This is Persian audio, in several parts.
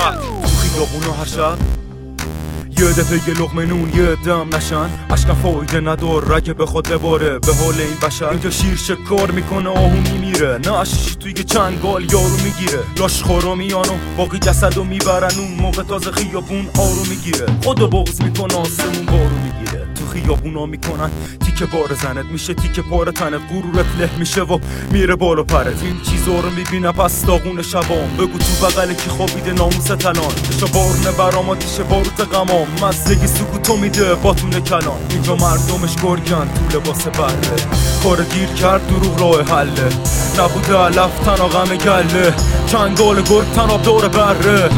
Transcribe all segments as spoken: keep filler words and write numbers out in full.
فقط تو خیابونا هر شب یه دفعه یه لقمه نون یه دم نشن اشکم فایده ندار رگه به خود بباره به حال این بشر اینجا شیر شکار میکنه آهو میمیره نه اشیش توی چنگال یارو میگیره لاش خورو میانو باقی جسدو میبرن اون موقع تازه خیابون آرو میگیره خودو بغض میکنه آسمون بارو میگیره تو خیابونا میکنن تیکه بار زنت میشه تیکه پار تنت غرورت له میشه و میره بالا پرت این چیزا رو میبینه پس داغون شبام بگو تو بغل کی خوابیده ناموس تنان بشه بارونه برام آتیشه باروت غمام مزدگی سکوتو میده باتون کلان اینجا مردمش گرگن تو لباس بره کار گیر کرد دروغ راه حله نبوده علف تنها غم گله چنگال گرگ تناب دور بره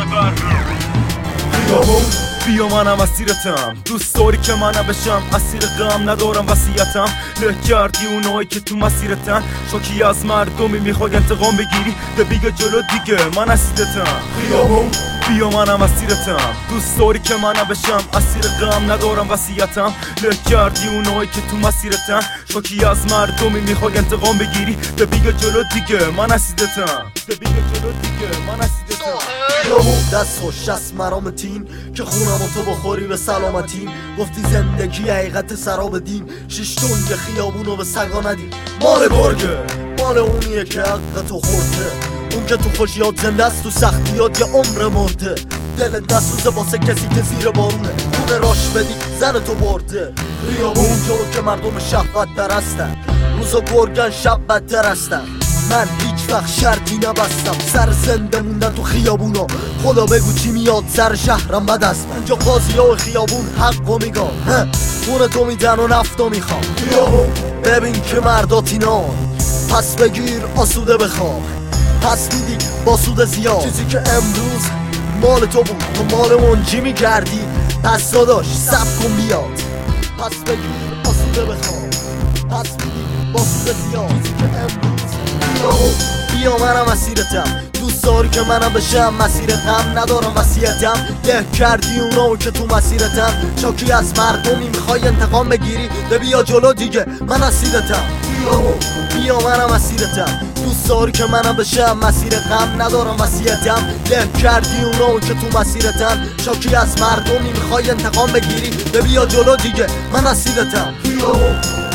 خیابون بیا منم اسیرتم دوست داری که منم بشم اسیر غم ندارم وصیتم له کردی اونایی که تو مسیرتن شوکی از مردمی میخوای انتقام بگیری ده بیگه جلو دیگه من اسیرتم خیابون بیا منم اسیرتم دوست داری که منم بشم اسیر غم ندارم وصیتم له کردی اونایی که تو مسیرتن شوکی از مردمی میخوای انتقام بگیری ده بیگه جلو دیگه من اسیرتم ده بیگه جلو دیگه من اسیرتم دست خوش از مرامتین که خونم تو بخوری به سلامتین گفتی زندگی حقیقت سراب دین شیشتون یه خیابونو به سگا ندین مال گرگه مال اونیه که حق تو خورده اون که تو خوشیات زنده است تو سختیات یه عمر مرده دل دستوزه واسه کسی که زیر بارونه خونه راش بدی زن تو برده خیابون جو که مردم شهوت درستن روزا گرگن شب بدتر هستن من هیچ وقت شرطی نبستم سر زنده موندن تو خیابونا خدا بگو چی میاد سر شهرم بد است اونجا قاضی ها خیابون حقو میگم خونه تو میدن و نفتو میخوام ببین که مردات اینان پس بگیر آسوده بخواه پس میدی با سود زیاد چیزی که امروز مال تو بود تو مال منجی میگردی پس داداش سب کن بیاد پس بگیر آسوده بخواه پس میدی با سود زیاد چیزی که امروز بیا منم اسیرتم دوست داری که منم بشم مسیرتم ندارم وصیتم له کردی اونو که تو مسیرتم چاکی از مردمی میخوای انتقام بگیری ده بیا جلو دیگه من اسیرتم بیا منم اسیرتم دوست داری که منم بشم مسیر غم ندارم وصیتم له کردی اونو که تو مسیرتم چاکی از مردمی میخوای انتقام بگیری ده بیا جلو دیگه من اسیرتم